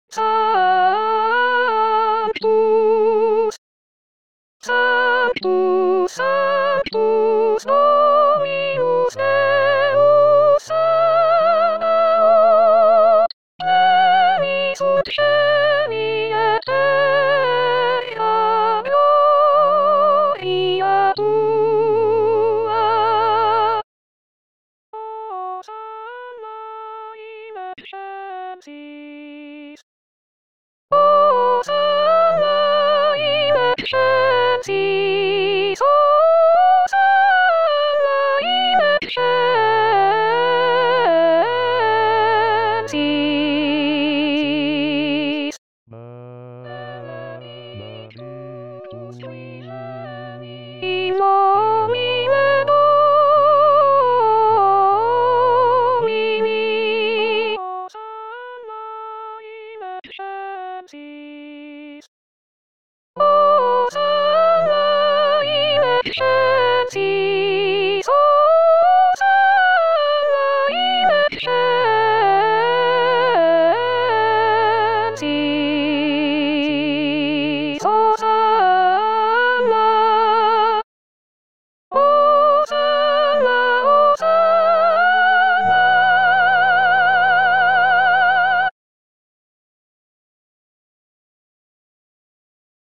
Sanctus, Sanctus, Sanctus Dominus Deus Sabaoth, Levis ut celi et terra gloria tua. Hosanna in excelsis. Hosanna in excelsis. Hosanna in excelsis. Benedictus qui genius nomine Domini. Hosanna in excelsis. Hosanna in excelsis.